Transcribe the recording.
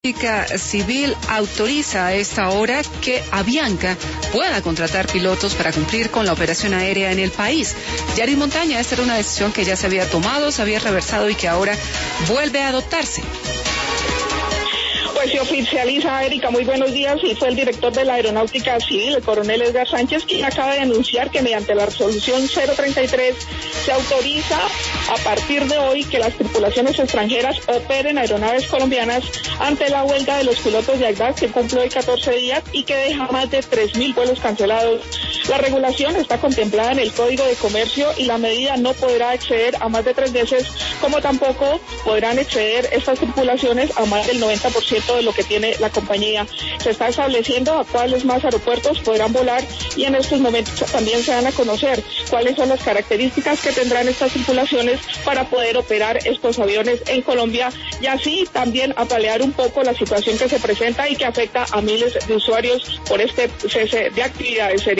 Civil autoriza a esta hora que Avianca pueda contratar pilotos para cumplir con la operación aérea en el país. Yaris Montaña, esta era una decisión que ya se había tomado, se había reversado y que ahora vuelve a adoptarse. Pues se oficializa, Erika, muy buenos días, y fue el director de la Aeronáutica Civil, el coronel Edgar Sánchez, quien acaba de anunciar que mediante la resolución 033 se autoriza a partir de hoy que las tripulaciones extranjeras operen aeronaves colombianas ante la huelga de los pilotos de ACDAC, que cumple hoy 14 días y que deja más de 3.000 vuelos cancelados. La regulación está contemplada en el Código de Comercio y la medida no podrá exceder a más de 3 veces, como tampoco podrán exceder estas tripulaciones a más del 90% de lo que tiene la compañía. Se está estableciendo a cuáles más aeropuertos podrán volar y en estos momentos también se van a conocer cuáles son las características que tendrán estas tripulaciones para poder operar estos aviones en Colombia y así también apalear un poco la situación que se presenta y que afecta a miles de usuarios por este cese de actividades.